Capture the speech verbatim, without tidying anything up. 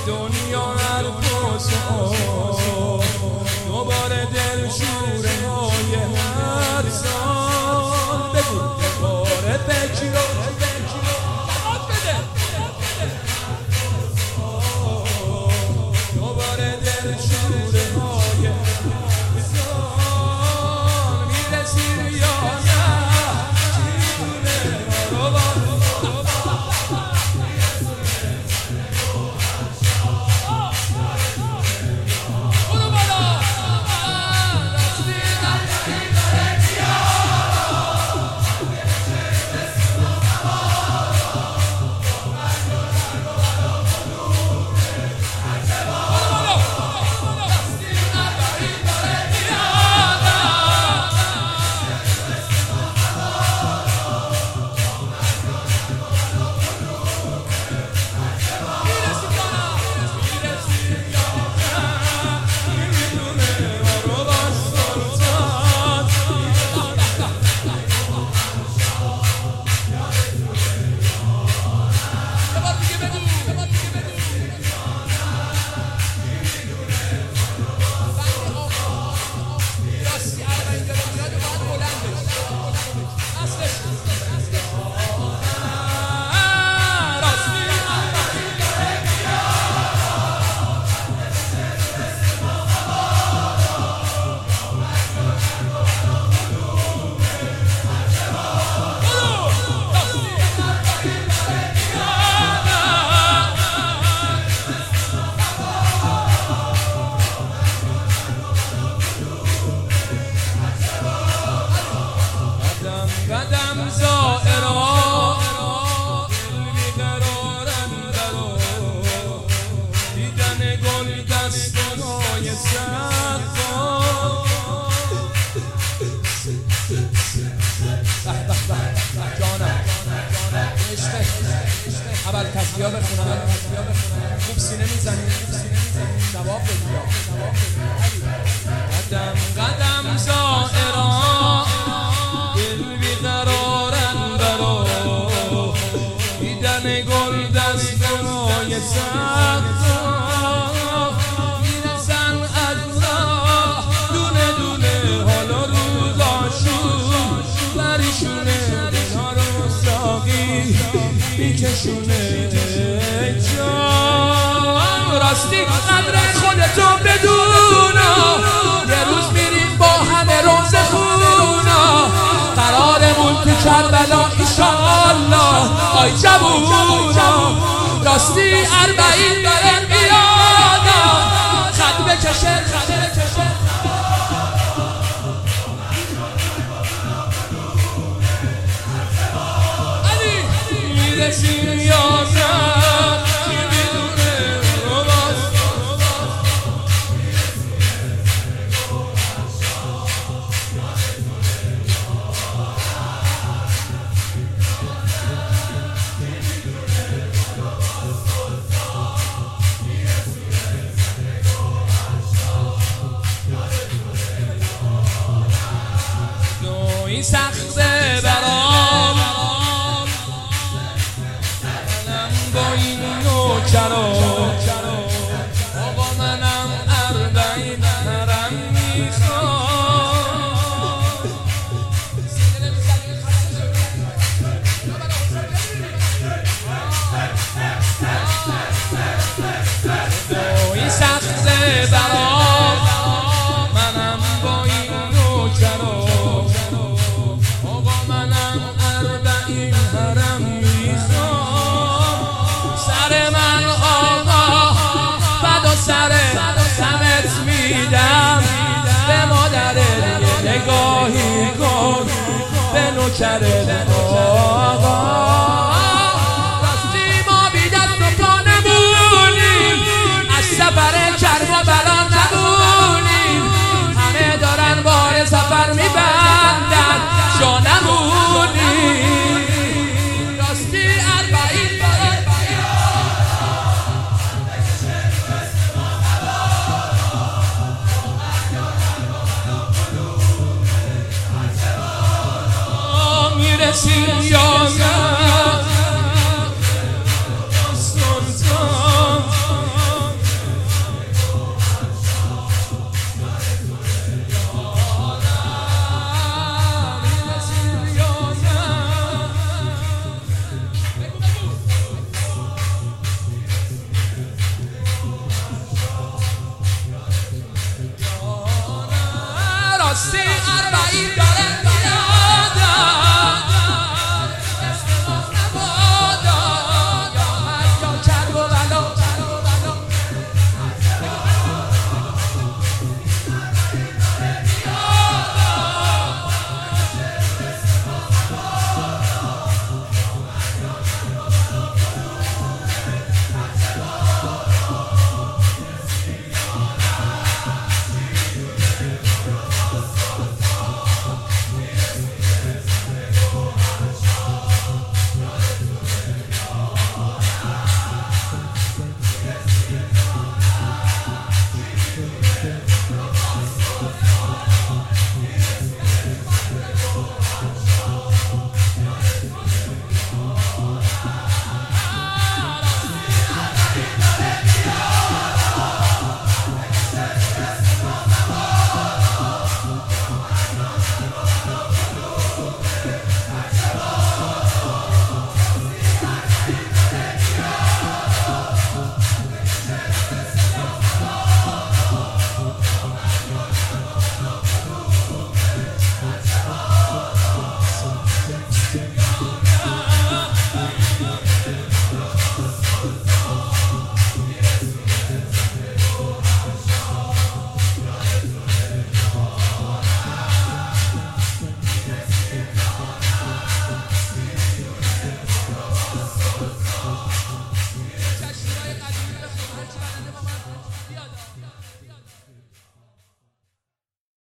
دنیا حرفاس دوباره دل شوره های هر سال بگو دوباره بگیر دوباره دل شوره های هر سال میرسی یا نه قدم زائرا دل بیقرارم درا دیدن گل دستهای سقا جانم عشق اول تصویه بخونم خوب سینه میزنی جواب بگیر قدم قدم زائرا گل دستای سقا میرسن از راه دونه دونه حالا روزاشون بریشونه دلها رو ساقی میکشونه جان راستی قدر خودتو بدونا یه روز میریم با همه روز خونا قرارمون تو کربلا ایشالله آی جوونا راستی اربعین داره میادا خط بکشه خط بکشه علی میرسی یا نه این سخته برام منم با این نوکرا آقا منم اربعین حرم میخوام این سخته برام منم با این نوکرا نگاهی کن به نوکر آقا